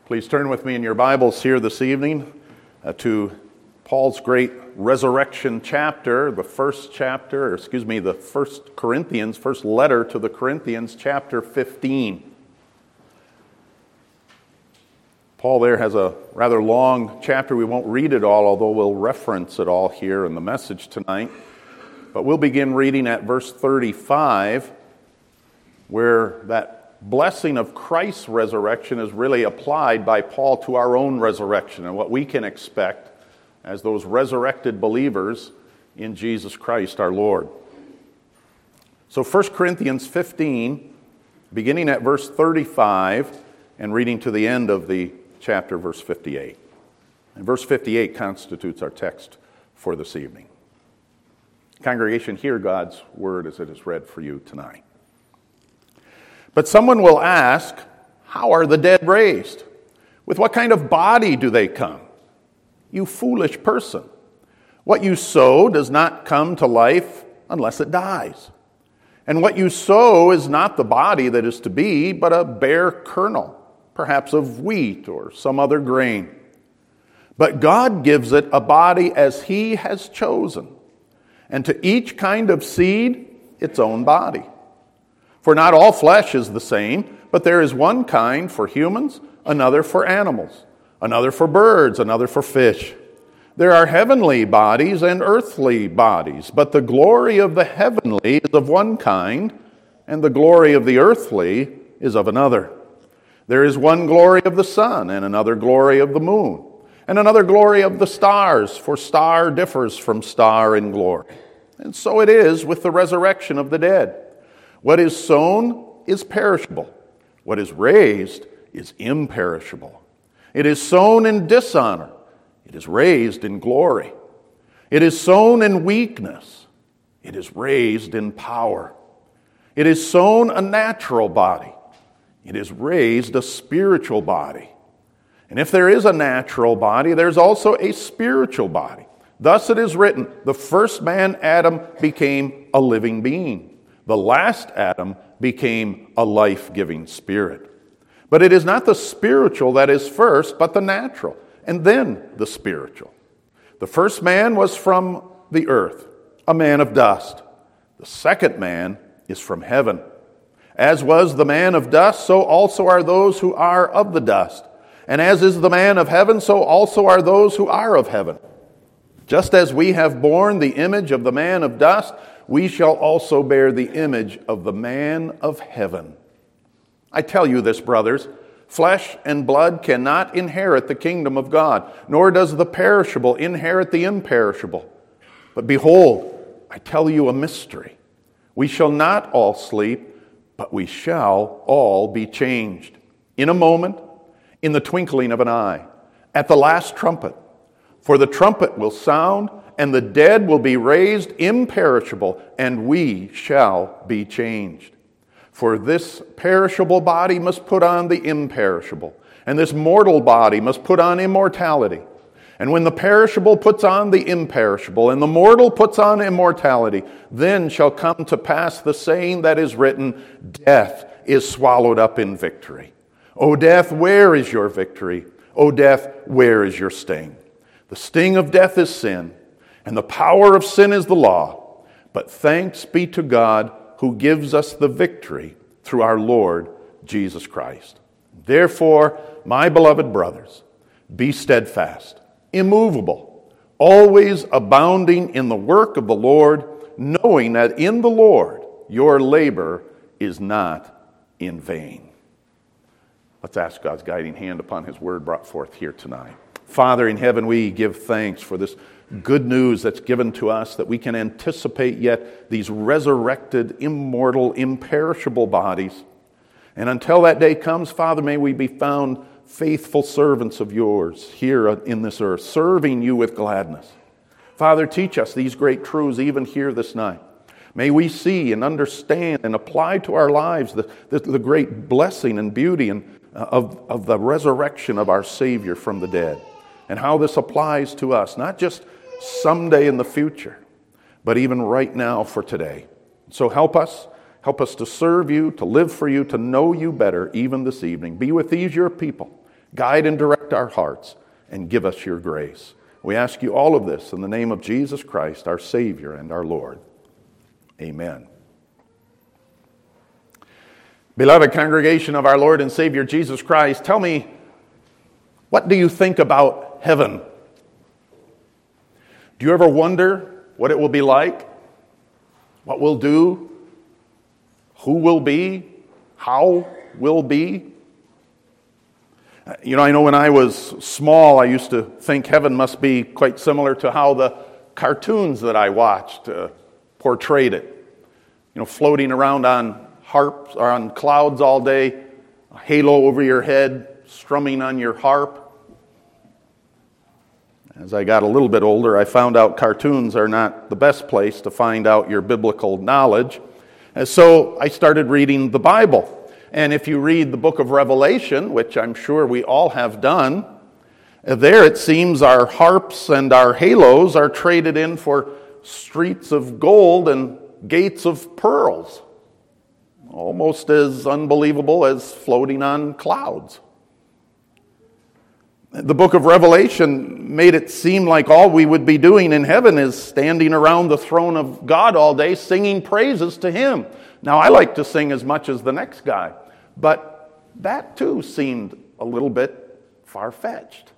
Please turn with me in your Bibles here this evening to Paul's great resurrection chapter, the first letter to the Corinthians, chapter 15. Paul there has a rather long chapter. We won't read it all, although we'll reference it all here in the message tonight. But we'll begin reading at verse 35, where that blessing of Christ's resurrection is really applied by Paul to our own resurrection and what we can expect as those resurrected believers in Jesus Christ our Lord. So 1 Corinthians 15, beginning at verse 35 and reading to the end of the chapter, verse 58. And verse 58 constitutes our text for this evening. Congregation, hear God's word as it is read for you tonight. But someone will ask, how are the dead raised? With what kind of body do they come? You foolish person. What you sow does not come to life unless it dies. And what you sow is not the body that is to be, but a bare kernel, perhaps of wheat or some other grain. But God gives it a body as He has chosen, and to each kind of seed its own body. For not all flesh is the same, but there is one kind for humans, another for animals, another for birds, another for fish. There are heavenly bodies and earthly bodies, but the glory of the heavenly is of one kind, and the glory of the earthly is of another. There is one glory of the sun, and another glory of the moon, and another glory of the stars, for star differs from star in glory. And so it is with the resurrection of the dead. What is sown is perishable. What is raised is imperishable. It is sown in dishonor. It is raised in glory. It is sown in weakness. It is raised in power. It is sown a natural body. It is raised a spiritual body. And if there is a natural body, there's also a spiritual body. Thus it is written, the first man, Adam, became a living being. The last Adam became a life-giving spirit. But it is not the spiritual that is first, but the natural, and then the spiritual. The first man was from the earth, a man of dust. The second man is from heaven. As was the man of dust, so also are those who are of the dust. And as is the man of heaven, so also are those who are of heaven. Just as we have borne the image of the man of dust, we shall also bear the image of the man of heaven. I tell you this, brothers, flesh and blood cannot inherit the kingdom of God, nor does the perishable inherit the imperishable. But behold, I tell you a mystery. We shall not all sleep, but we shall all be changed. In a moment, in the twinkling of an eye, at the last trumpet. For the trumpet will sound, and the dead will be raised imperishable, and we shall be changed. For this perishable body must put on the imperishable, and this mortal body must put on immortality. And when the perishable puts on the imperishable, and the mortal puts on immortality, then shall come to pass the saying that is written, death is swallowed up in victory. O death, where is your victory? O death, where is your sting? The sting of death is sin, and the power of sin is the law. But thanks be to God who gives us the victory through our Lord Jesus Christ. Therefore, my beloved brothers, be steadfast, immovable, always abounding in the work of the Lord, knowing that in the Lord your labor is not in vain. Let's ask God's guiding hand upon His word brought forth here tonight. Father in heaven, we give thanks for this good news that's given to us, that we can anticipate yet these resurrected, immortal, imperishable bodies. And until that day comes, Father, may we be found faithful servants of yours here in this earth, serving you with gladness. Father, teach us these great truths even here this night. May we see and understand and apply to our lives the great blessing and beauty of the resurrection of our Savior from the dead, and how this applies to us, not just someday in the future, but even right now for today. So help us to serve you, to live for you, to know you better even this evening. Be with these your people. Guide and direct our hearts and give us your grace. We ask you all of this in the name of Jesus Christ, our Savior and our Lord. Amen. Beloved congregation of our Lord and Savior Jesus Christ, tell me, what do you think about heaven? Do you ever wonder what it will be like? What we'll do? Who will be? How will be? I know when I was small, I used to think heaven must be quite similar to how the cartoons that I watched portrayed it. Floating around on harps or on clouds all day, a halo over your head, strumming on your harp. As I got a little bit older, I found out cartoons are not the best place to find out your biblical knowledge. And so I started reading the Bible. And if you read the book of Revelation, which I'm sure we all have done, there it seems our harps and our halos are traded in for streets of gold and gates of pearls. Almost as unbelievable as floating on clouds. The book of Revelation made it seem like all we would be doing in heaven is standing around the throne of God all day singing praises to Him. Now, I like to sing as much as the next guy, but that too seemed a little bit far-fetched.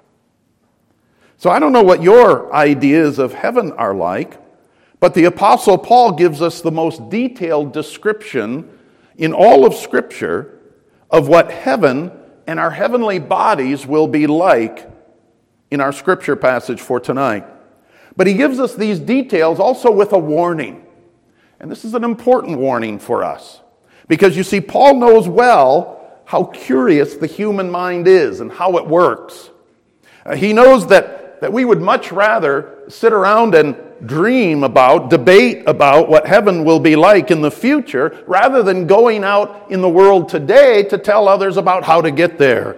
So I don't know what your ideas of heaven are like, but the Apostle Paul gives us the most detailed description in all of Scripture of what heaven and our heavenly bodies will be like in our Scripture passage for tonight. But he gives us these details also with a warning. And this is an important warning for us. Because you see, Paul knows well how curious the human mind is and how it works. He knows that we would much rather sit around and dream about, debate about what heaven will be like in the future, rather than going out in the world today to tell others about how to get there.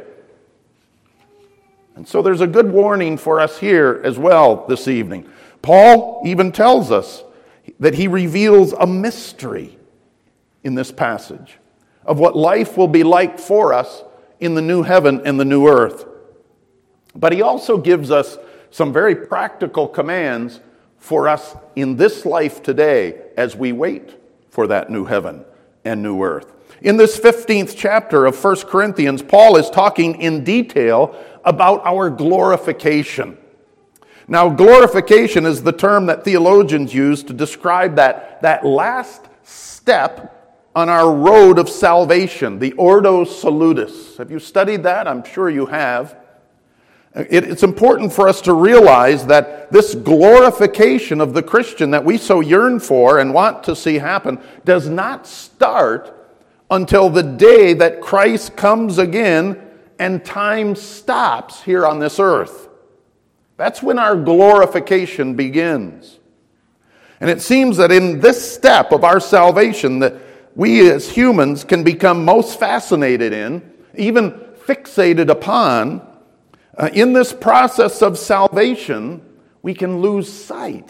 And so there's a good warning for us here as well this evening. Paul even tells us that he reveals a mystery in this passage of what life will be like for us in the new heaven and the new earth. But he also gives us some very practical commands for us in this life today as we wait for that new heaven and new earth. In this 15th chapter of 1 Corinthians, Paul is talking in detail about our glorification. Now, glorification is the term that theologians use to describe that last step on our road of salvation, the Ordo Salutis. Have you studied that? I'm sure you have. It's important for us to realize that this glorification of the Christian that we so yearn for and want to see happen does not start until the day that Christ comes again and time stops here on this earth. That's when our glorification begins. And it seems that in this step of our salvation that we as humans can become most fascinated in, even fixated upon, in this process of salvation, we can lose sight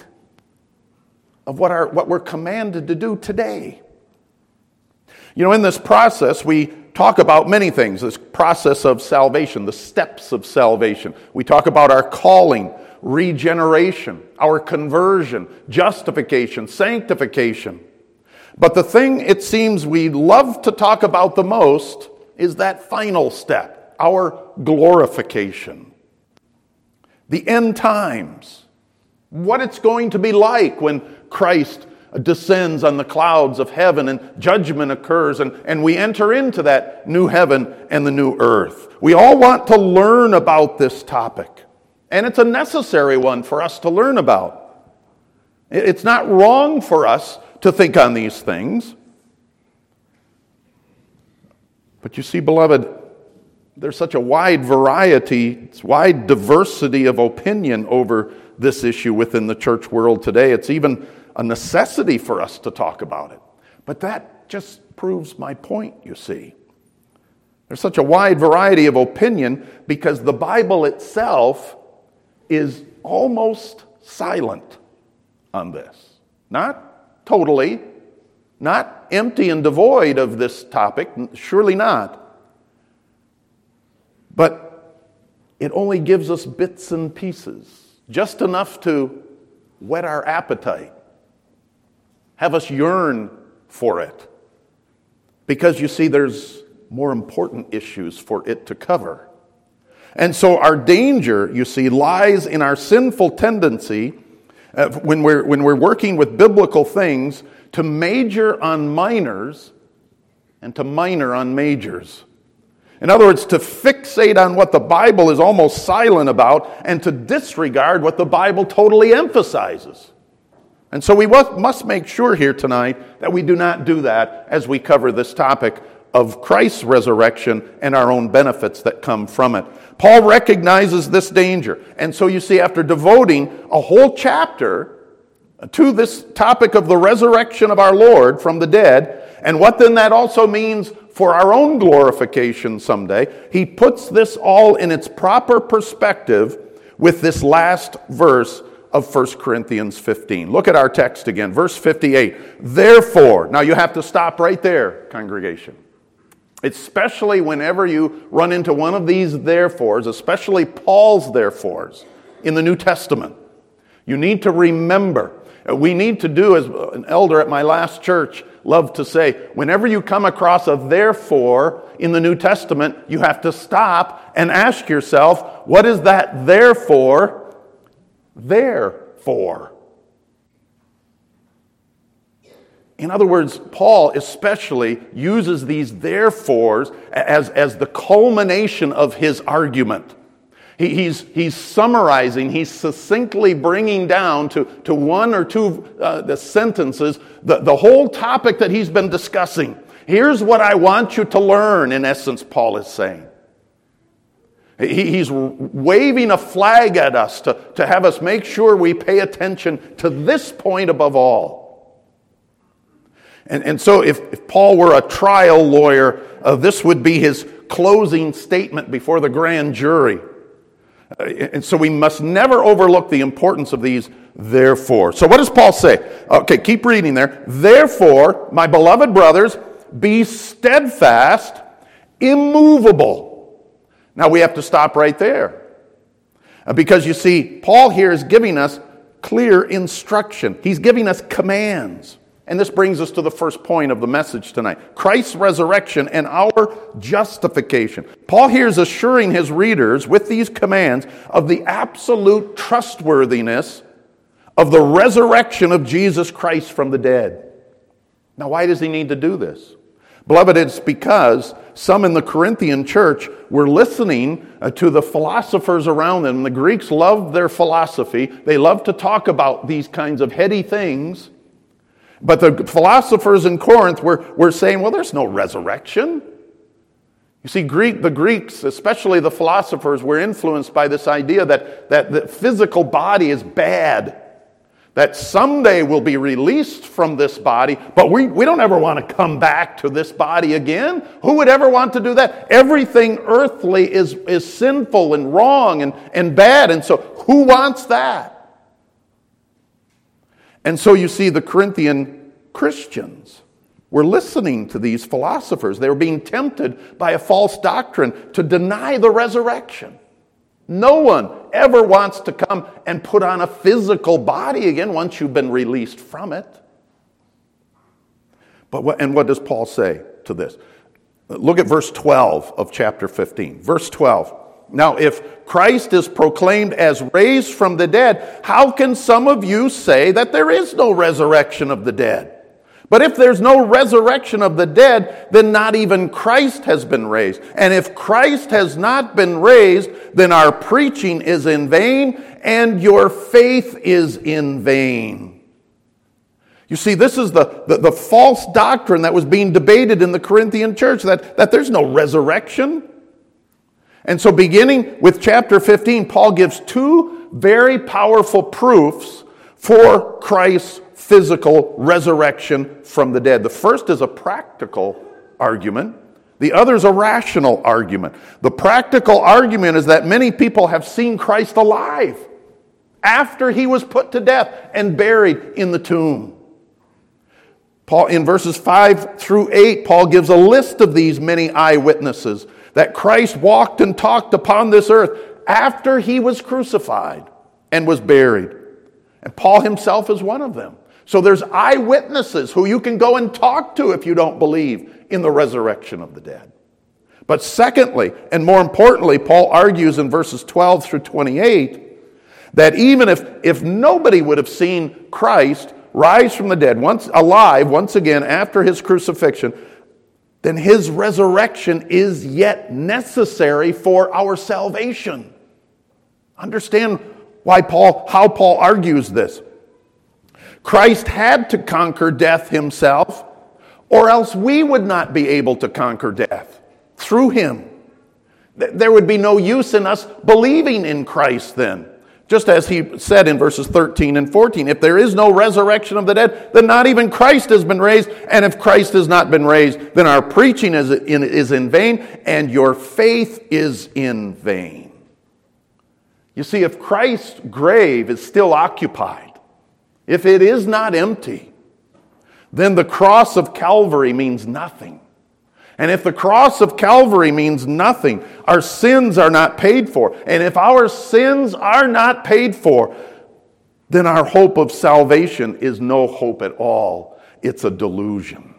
of what we're commanded to do today. In this process, we talk about many things. This process of salvation, the steps of salvation. We talk about our calling, regeneration, our conversion, justification, sanctification. But the thing it seems we love to talk about the most is that final step, our glorification. The end times. What it's going to be like when Christ descends on the clouds of heaven and judgment occurs and we enter into that new heaven and the new earth. We all want to learn about this topic. And it's a necessary one for us to learn about. It's not wrong for us to think on these things. But you see, beloved, there's such a wide variety, wide diversity of opinion over this issue within the church world today. It's even a necessity for us to talk about it. But that just proves my point, you see. There's such a wide variety of opinion because the Bible itself is almost silent on this. Not totally, not empty and devoid of this topic, surely not. But it only gives us bits and pieces, just enough to whet our appetite, have us yearn for it. Because you see, there's more important issues for it to cover. And so our danger, you see, lies in our sinful tendency when we're working with biblical things to major on minors and to minor on majors. In other words, to fixate on what the Bible is almost silent about and to disregard what the Bible totally emphasizes. And so we must make sure here tonight that we do not do that as we cover this topic of Christ's resurrection and our own benefits that come from it. Paul recognizes this danger. And so you see, after devoting a whole chapter to this topic of the resurrection of our Lord from the dead, and what then that also means for our own glorification someday, he puts this all in its proper perspective with this last verse of 1 Corinthians 15. Look at our text again, verse 58. Therefore, now you have to stop right there, congregation. Especially whenever you run into one of these therefores, especially Paul's therefores in the New Testament, you need to remember. We need to do, as an elder at my last church loved to say, whenever you come across a therefore in the New Testament, you have to stop and ask yourself, what is that therefore there for? In other words, Paul especially uses these therefores as the culmination of his argument. He's summarizing, he's succinctly bringing down to one or two the sentences the whole topic that he's been discussing. Here's what I want you to learn, in essence, Paul is saying. He's waving a flag at us to have us make sure we pay attention to this point above all. And so if Paul were a trial lawyer, this would be his closing statement before the grand jury. And so we must never overlook the importance of these therefore. So what does Paul say? Okay, keep reading there. Therefore, my beloved brothers, be steadfast, immovable. Now we have to stop right there. Because you see, Paul here is giving us clear instruction. He's giving us commands. And this brings us to the first point of the message tonight. Christ's resurrection and our justification. Paul here is assuring his readers with these commands of the absolute trustworthiness of the resurrection of Jesus Christ from the dead. Now, why does he need to do this? Beloved, it's because some in the Corinthian church were listening to the philosophers around them. The Greeks loved their philosophy. They loved to talk about these kinds of heady things. But the philosophers in Corinth were saying, well, there's no resurrection. You see, the Greeks, especially the philosophers, were influenced by this idea that the physical body is bad, that someday we'll be released from this body, but we don't ever want to come back to this body again. Who would ever want to do that? Everything earthly is sinful and wrong and bad, and so who wants that? And so you see, the Corinthian Christians were listening to these philosophers. They were being tempted by a false doctrine to deny the resurrection. No one ever wants to come and put on a physical body again once you've been released from it. But what does Paul say to this? Look at verse 12 of chapter 15. Verse 12. Now, if Christ is proclaimed as raised from the dead, how can some of you say that there is no resurrection of the dead? But if there's no resurrection of the dead, then not even Christ has been raised. And if Christ has not been raised, then our preaching is in vain, and your faith is in vain. You see, this is the false doctrine that was being debated in the Corinthian church, that there's no resurrection. And so beginning with chapter 15, Paul gives two very powerful proofs for Christ's physical resurrection from the dead. The first is a practical argument. The other is a rational argument. The practical argument is that many people have seen Christ alive after he was put to death and buried in the tomb. Paul, in verses 5 through 8, Paul gives a list of these many eyewitnesses that Christ walked and talked upon this earth after he was crucified and was buried. And Paul himself is one of them. So there's eyewitnesses who you can go and talk to if you don't believe in the resurrection of the dead. But secondly, and more importantly, Paul argues in verses 12 through 28 that even if nobody would have seen Christ rise from the dead, once alive, once again after his crucifixion, then his resurrection is yet necessary for our salvation. Understand how Paul argues this. Christ had to conquer death himself, or else we would not be able to conquer death through him. There would be no use in us believing in Christ then. Just as he said in verses 13 and 14, if there is no resurrection of the dead, then not even Christ has been raised. And if Christ has not been raised, then our preaching is in vain, and your faith is in vain. You see, if Christ's grave is still occupied, if it is not empty, then the cross of Calvary means nothing. And if the cross of Calvary means nothing, our sins are not paid for. And if our sins are not paid for, then our hope of salvation is no hope at all. It's a delusion.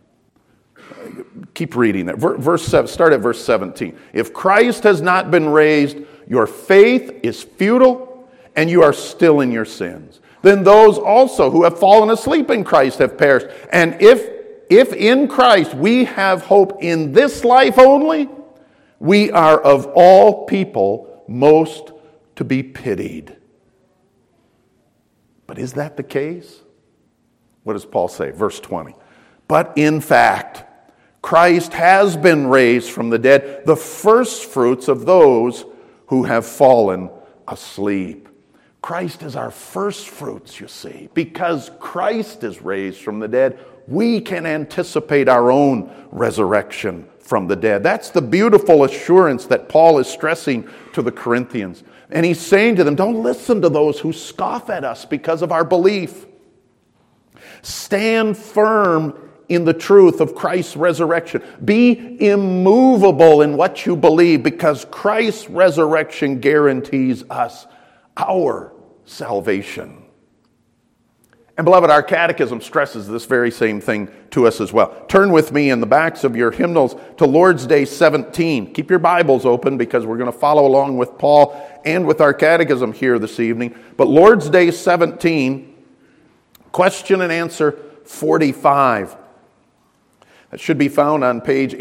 Keep reading that. Start at verse 17. If Christ has not been raised, your faith is futile, and you are still in your sins. Then those also who have fallen asleep in Christ have perished. And if in Christ we have hope in this life only, we are of all people most to be pitied. But is that the case? What does Paul say? Verse 20. But in fact, Christ has been raised from the dead, the first fruits of those who have fallen asleep. Christ is our first fruits, you see. Because Christ is raised from the dead, we can anticipate our own resurrection from the dead. That's the beautiful assurance that Paul is stressing to the Corinthians. And he's saying to them, don't listen to those who scoff at us because of our belief. Stand firm in the truth of Christ's resurrection. Be immovable in what you believe, because Christ's resurrection guarantees us our salvation. And beloved, our catechism stresses this very same thing to us as well. Turn with me in the backs of your hymnals to Lord's Day 17. Keep your Bibles open because we're going to follow along with Paul and with our catechism here this evening. But Lord's Day 17, question and answer 45. That should be found on page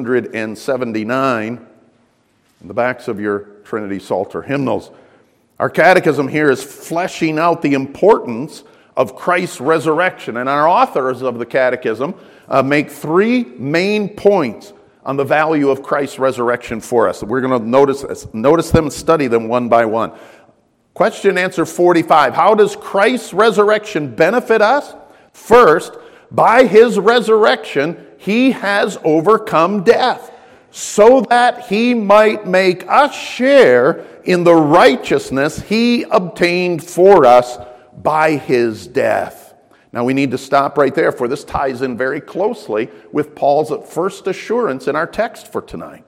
879 in the backs of your Trinity Psalter hymnals. Our catechism here is fleshing out the importance of Christ's resurrection. And our authors of the catechism make three main points on the value of Christ's resurrection for us. We're going to notice them and study them one by one. Question and answer 45. How does Christ's resurrection benefit us? First, by his resurrection, he has overcome death, so that he might make us share in the righteousness he obtained for us by his death. Now we need to stop right there, for this ties in very closely with Paul's first assurance in our text for tonight.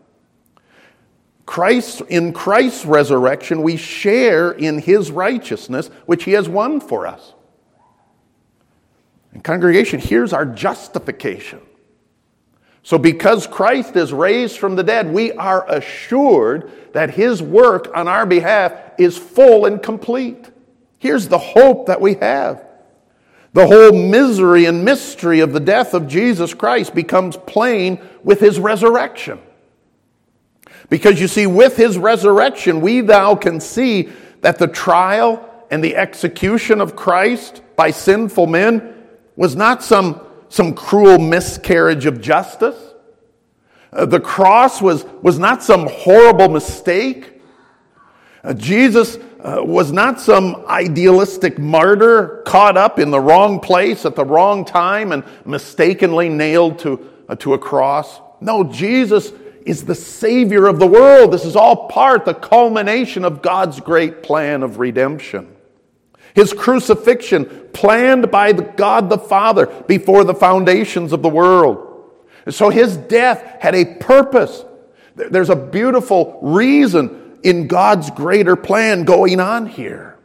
In Christ's resurrection, we share in his righteousness, which he has won for us. And congregation, here's our justification. So because Christ is raised from the dead, we are assured that his work on our behalf is full and complete. Here's the hope that we have. The whole misery and mystery of the death of Jesus Christ becomes plain with his resurrection. Because you see, with his resurrection, we now can see that the trial and the execution of Christ by sinful men was not some cruel miscarriage of justice. The cross was not some horrible mistake. Jesus was not some idealistic martyr caught up in the wrong place at the wrong time and mistakenly nailed to a cross. No, Jesus is the Savior of the world. This is all the culmination of God's great plan of redemption. His crucifixion, planned by God the Father before the foundations of the world. And so his death had a purpose. There's a beautiful reason in God's greater plan going on here.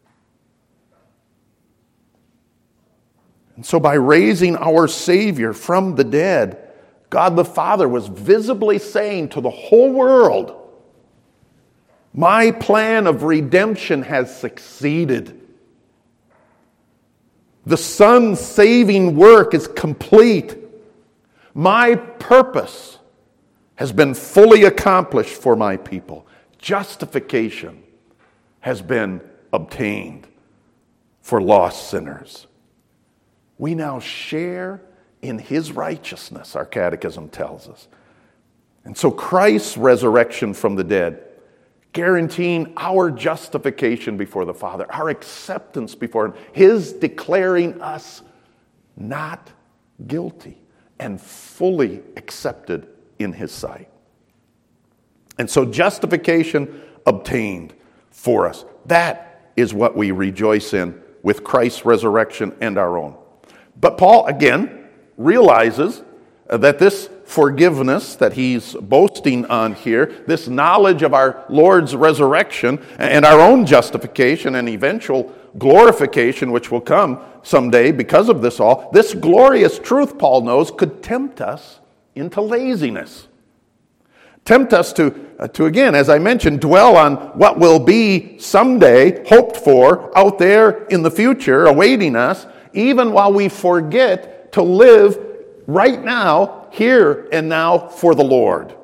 And so by raising our Savior from the dead, God the Father was visibly saying to the whole world, my plan of redemption has succeeded. The Son's saving work is complete. My purpose has been fully accomplished for my people. Justification has been obtained for lost sinners. We now share in His righteousness, our catechism tells us. And so Christ's resurrection from the dead, guaranteeing our justification before the Father, our acceptance before Him, His declaring us not guilty and fully accepted in His sight. And so justification obtained for us. That is what we rejoice in with Christ's resurrection and our own. But Paul, again, realizes that this forgiveness that he's boasting on here, this knowledge of our Lord's resurrection and our own justification and eventual glorification, which will come someday because of this all, this glorious truth, Paul knows, could tempt us into laziness. Tempt us to again, as I mentioned, dwell on what will be someday, hoped for, out there in the future, awaiting us, even while we forget to live right now, here and now, for the Lord.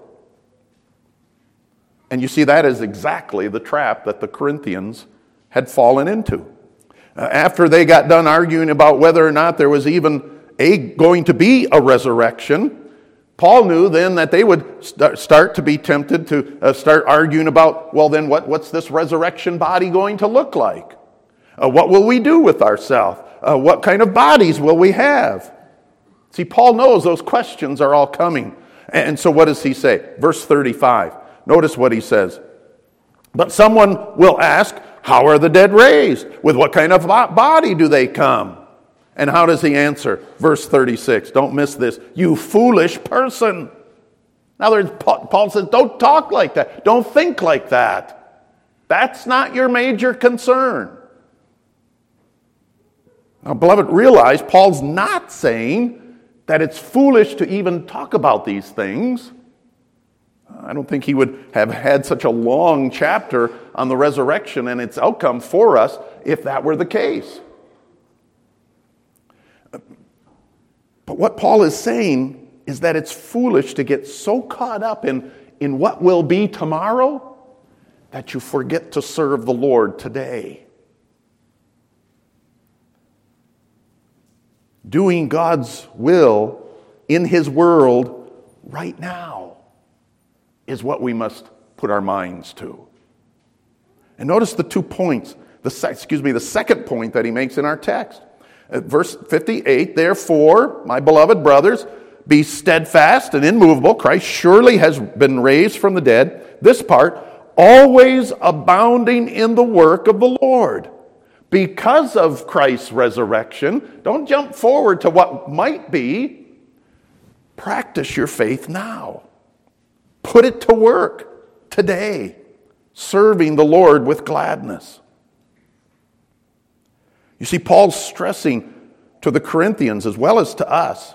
And you see, that is exactly the trap that the Corinthians had fallen into. After they got done arguing about whether or not there was even going to be a resurrection, Paul knew then that they would start to be tempted to start arguing about, well then, what's this resurrection body going to look like? What will we do with ourselves? What kind of bodies will we have? See, Paul knows those questions are all coming. And so what does he say? Verse 35. Notice what he says. But someone will ask, how are the dead raised? With what kind of body do they come? And how does he answer? Verse 36. Don't miss this. You foolish person. In other words, Paul says, don't talk like that. Don't think like that. That's not your major concern. Now, beloved, realize Paul's not saying that it's foolish to even talk about these things. I don't think he would have had such a long chapter on the resurrection and its outcome for us if that were the case. But what Paul is saying is that it's foolish to get so caught up in what will be tomorrow that you forget to serve the Lord today. Doing God's will in His world right now is what we must put our minds to. And notice the 2 points, the second point that he makes in our text. Verse 58, therefore, my beloved brothers, be steadfast and immovable. Christ surely has been raised from the dead. This part, always abounding in the work of the Lord. Because of Christ's resurrection, don't jump forward to what might be. Practice your faith now. Put it to work today, serving the Lord with gladness. You see, Paul's stressing to the Corinthians as well as to us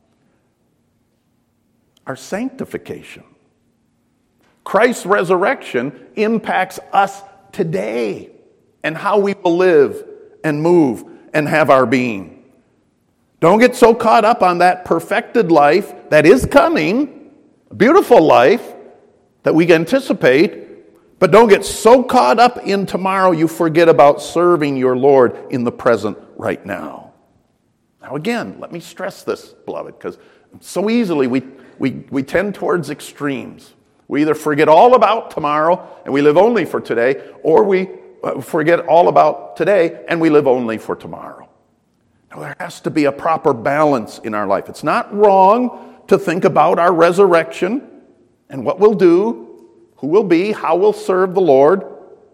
our sanctification. Christ's resurrection impacts us today and how we will live and move and have our being. Don't get so caught up on that perfected life that is coming, a beautiful life that we anticipate, but don't get so caught up in tomorrow you forget about serving your Lord in the present right now. Now again, let me stress this, beloved, because so easily we tend towards extremes. We either forget all about tomorrow and we live only for today, or we forget all about today and we live only for tomorrow. Now, there has to be a proper balance in our life. It's not wrong to think about our resurrection and what we'll do, who we'll be, how we'll serve the Lord.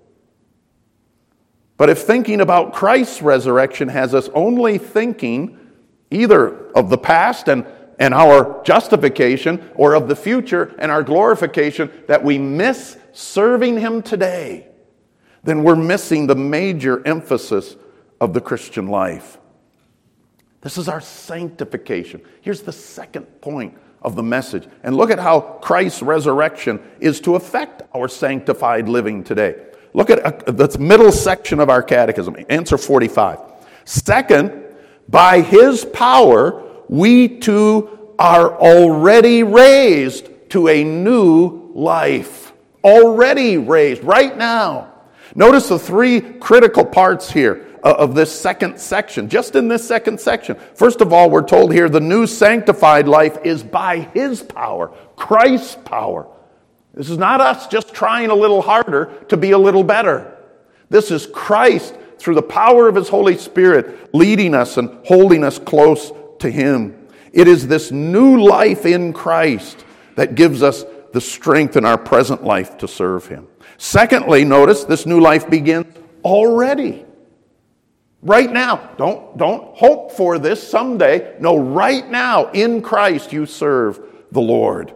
But if thinking about Christ's resurrection has us only thinking either of the past and and our justification, or of the future and our glorification, that we miss serving Him today, then we're missing the major emphasis of the Christian life. This is our sanctification. Here's the second point of the message. And look at how Christ's resurrection is to affect our sanctified living today. Look at the middle section of our catechism, answer 45. Second, by His power, we too are already raised to a new life. Already raised, right now. Notice the three critical parts here of this second section, just in this second section. First of all, we're told here the new sanctified life is by His power, Christ's power. This is not us just trying a little harder to be a little better. This is Christ, through the power of His Holy Spirit, leading us and holding us close to Him. It is this new life in Christ that gives us the strength in our present life to serve Him. Secondly, notice this new life begins already. Right now. Don't hope for this someday. No, right now, in Christ, you serve the Lord.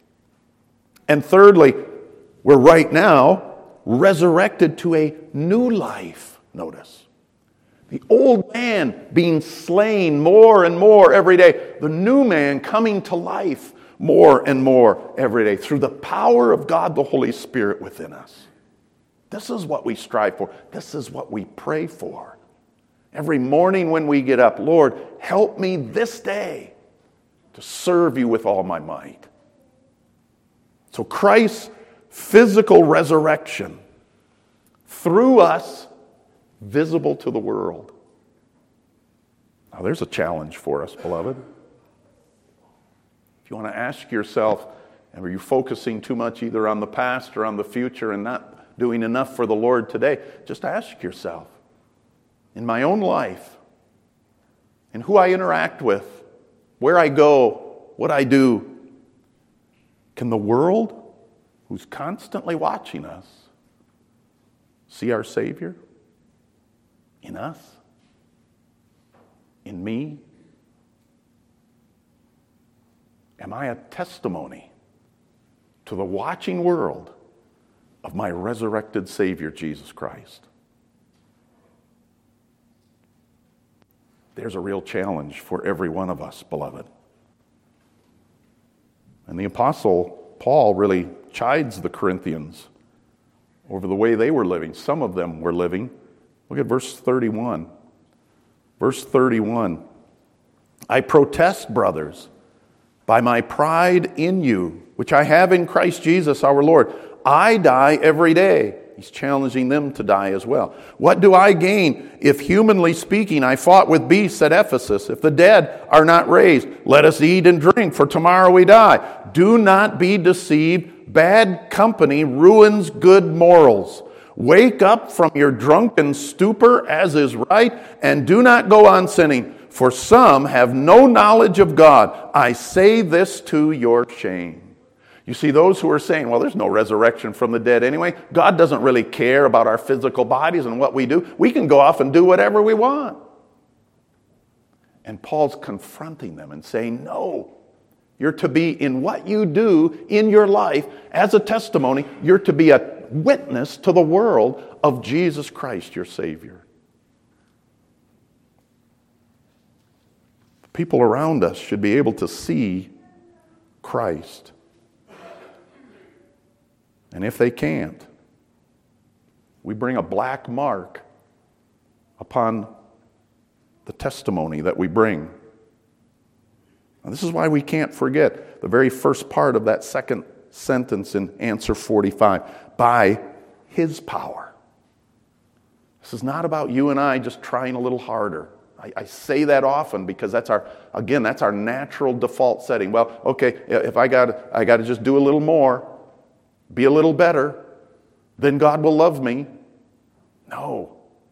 And thirdly, we're right now resurrected to a new life. Notice. The old man being slain more and more every day. The new man coming to life more and more every day through the power of God the Holy Spirit within us. This is what we strive for. This is what we pray for. Every morning when we get up, Lord, help me this day to serve you with all my might. So Christ's physical resurrection through us, visible to the world. Now there's a challenge for us, beloved. If you want to ask yourself, are you focusing too much either on the past or on the future and not doing enough for the Lord today? Just ask yourself, in my own life, in who I interact with, where I go, what I do, can the world, who's constantly watching us, see our Savior in us, in me? Am I a testimony to the watching world of my resurrected Savior, Jesus Christ? There's a real challenge for every one of us, beloved. And the Apostle Paul really chides the Corinthians over the way they were living. Some of them were living. Look at verse 31. Verse 31. I protest, brothers, by my pride in you, which I have in Christ Jesus our Lord. I die every day. He's challenging them to die as well. What do I gain if, humanly speaking, I fought with beasts at Ephesus? If the dead are not raised, let us eat and drink, for tomorrow we die. Do not be deceived. Bad company ruins good morals. Wake up from your drunken stupor, as is right, and do not go on sinning, for some have no knowledge of God. I say this to your shame. You see, those who are saying, well, there's no resurrection from the dead anyway. God doesn't really care about our physical bodies and what we do. We can go off and do whatever we want. And Paul's confronting them and saying, no, you're to be in what you do in your life as a testimony. You're to be a witness to the world of Jesus Christ, your Savior. People around us should be able to see Christ. And if they can't, we bring a black mark upon the testimony that we bring. Now, this is why we can't forget the very first part of that second sentence in answer 45. By His power. This is not about you and I just trying a little harder. I say that often because that's our natural default setting. Well, okay, if I got to just do a little more, be a little better, then God will love me. No.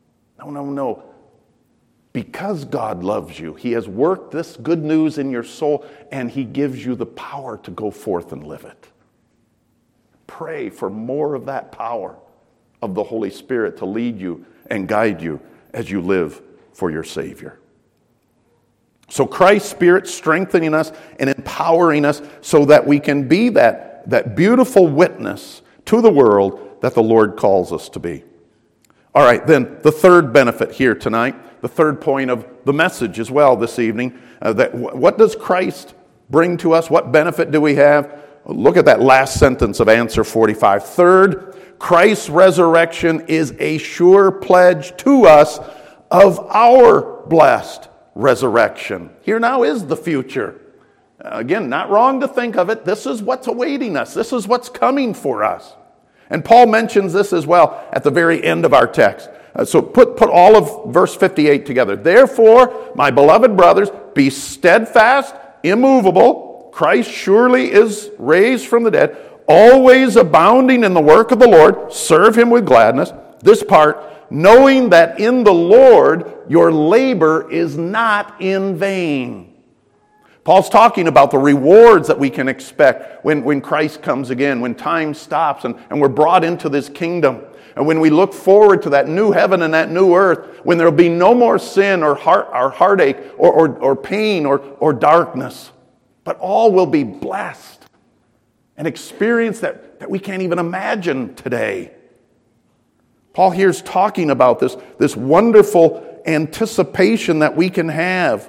Because God loves you, He has worked this good news in your soul, and He gives you the power to go forth and live it. Pray for more of that power of the Holy Spirit to lead you and guide you as you live for your Savior. So Christ's Spirit strengthening us and empowering us so that we can be that beautiful witness to the world that the Lord calls us to be. All right, then the third benefit here tonight, the third point of the message as well this evening, what does Christ bring to us? What benefit do we have? Look at that last sentence of answer 45. Third, Christ's resurrection is a sure pledge to us of our blessed resurrection. Here now is the future. Again, not wrong to think of it. This is what's awaiting us. This is what's coming for us. And Paul mentions this as well at the very end of our text. So put all of verse 58 together. Therefore, my beloved brothers, be steadfast, immovable. Christ surely is raised from the dead, always abounding in the work of the Lord. Serve him with gladness. This part, knowing that in the Lord your labor is not in vain. Paul's talking about the rewards that we can expect when Christ comes again, when time stops and we're brought into this kingdom. And when we look forward to that new heaven and that new earth, when there will be no more sin or heartache or pain or darkness, but all will be blessed. An experience that we can't even imagine today. Paul here's talking about this wonderful anticipation that we can have.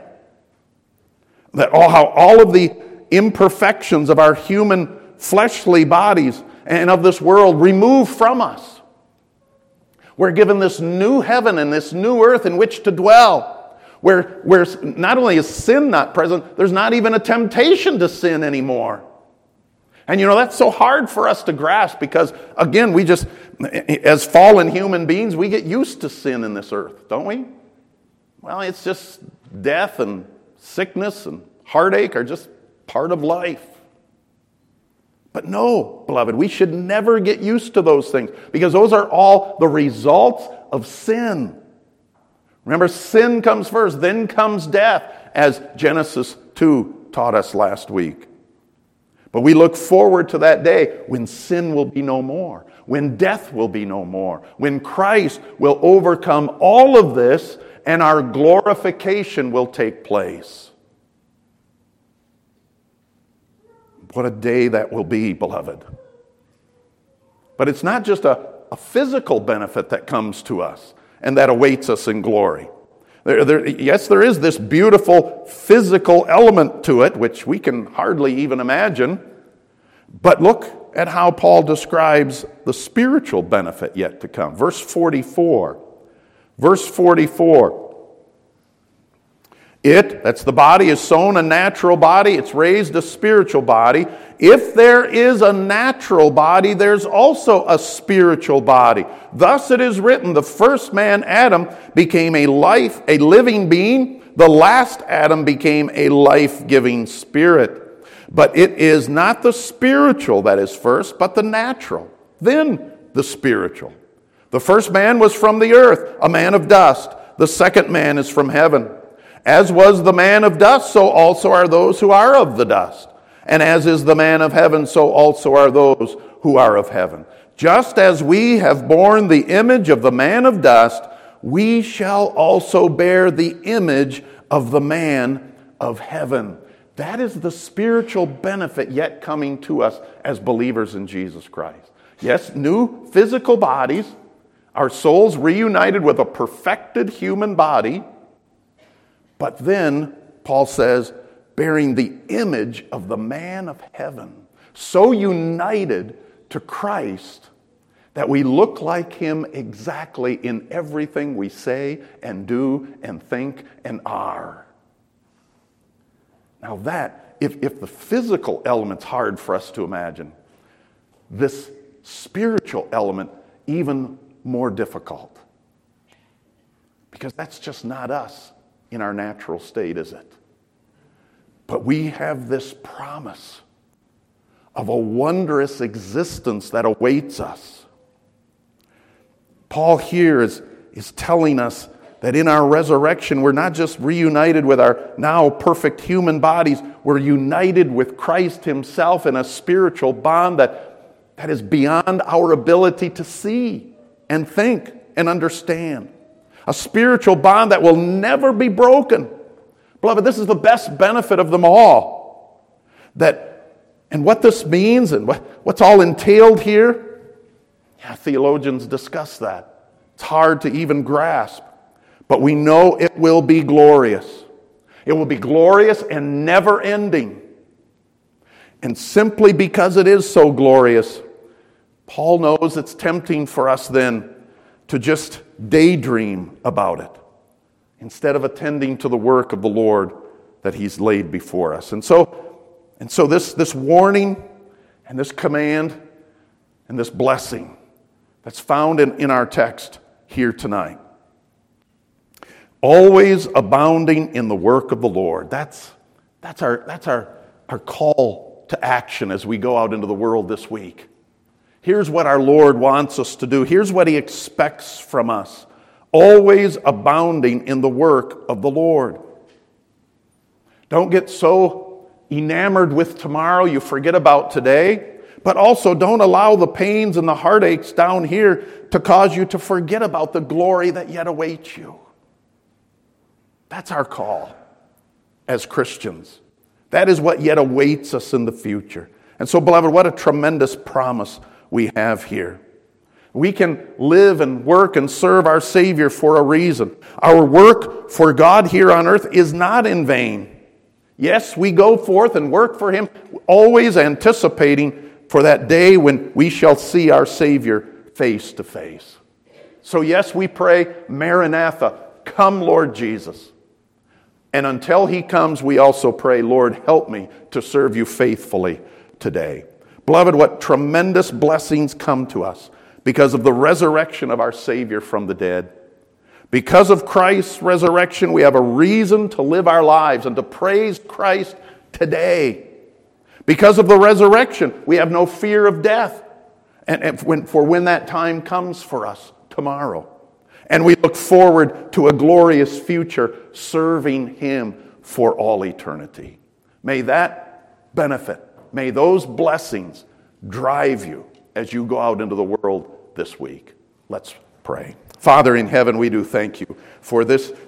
How all of the imperfections of our human fleshly bodies and of this world removed from us. We're given this new heaven and this new earth in which to dwell, where not only is sin not present, there's not even a temptation to sin anymore. And that's so hard for us to grasp because, again, we just, as fallen human beings, we get used to sin in this earth, don't we? Well, it's just death and sickness and heartache are just part of life. But no, beloved, we should never get used to those things because those are all the results of sin. Remember, sin comes first, then comes death, as Genesis 2 taught us last week. But we look forward to that day when sin will be no more, when death will be no more, when Christ will overcome all of this and our glorification will take place. What a day that will be, beloved. But it's not just a physical benefit that comes to us and that awaits us in glory. Yes, there is this beautiful physical element to it, which we can hardly even imagine. But look at how Paul describes the spiritual benefit yet to come. Verse 44. Verse 44. That's the body, is sown a natural body. It's raised a spiritual body. If there is a natural body, there's also a spiritual body. Thus it is written, the first man, Adam, became a living being. The last Adam became a life-giving spirit. But it is not the spiritual that is first, but the natural. Then the spiritual. The first man was from the earth, a man of dust. The second man is from heaven. As was the man of dust, so also are those who are of the dust. And as is the man of heaven, so also are those who are of heaven. Just as we have borne the image of the man of dust, we shall also bear the image of the man of heaven. That is the spiritual benefit yet coming to us as believers in Jesus Christ. Yes, new physical bodies, our souls reunited with a perfected human body, but then, Paul says, bearing the image of the man of heaven, so united to Christ that we look like him exactly in everything we say and do and think and are. Now that, if the physical element's hard for us to imagine, this spiritual element even more difficult. Because that's just not us in our natural state, is it? But we have this promise of a wondrous existence that awaits us. Paul here is telling us that in our resurrection, we're not just reunited with our now perfect human bodies, we're united with Christ himself in a spiritual bond that is beyond our ability to see and think and understand. A spiritual bond that will never be broken. Beloved, this is the best benefit of them all. And what this means and what's all entailed here, theologians discuss that. It's hard to even grasp. But we know it will be glorious. It will be glorious and never ending. And simply because it is so glorious, Paul knows it's tempting for us then to just daydream about it instead of attending to the work of the Lord that He's laid before us. And so this warning and this command and this blessing that's found in our text here tonight. Always abounding in the work of the Lord. That's our call to action as we go out into the world this week. Here's what our Lord wants us to do. Here's what He expects from us. Always abounding in the work of the Lord. Don't get so enamored with tomorrow you forget about today. But also don't allow the pains and the heartaches down here to cause you to forget about the glory that yet awaits you. That's our call as Christians. That is what yet awaits us in the future. And so, beloved, what a tremendous promise we have here. We can live and work and serve our Savior for a reason. Our work for God here on earth is not in vain. Yes, we go forth and work for Him, always anticipating for that day when we shall see our Savior face to face. So yes, we pray, Maranatha, come Lord Jesus. And until He comes, we also pray, Lord, help me to serve You faithfully today. Beloved, what tremendous blessings come to us because of the resurrection of our Savior from the dead. Because of Christ's resurrection, we have a reason to live our lives and to praise Christ today. Because of the resurrection, we have no fear of death. And when that time comes for us tomorrow. And we look forward to a glorious future serving Him for all eternity. May that benefit, may those blessings drive you as you go out into the world this week. Let's pray. Father in heaven, we do thank You for this